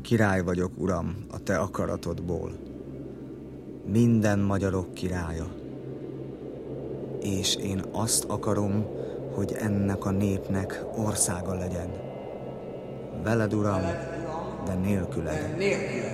Király vagyok, Uram, a te akaratodból, minden magyarok királya, és én azt akarom, hogy ennek a népnek országa legyen. Veled, Uram, de nélküled.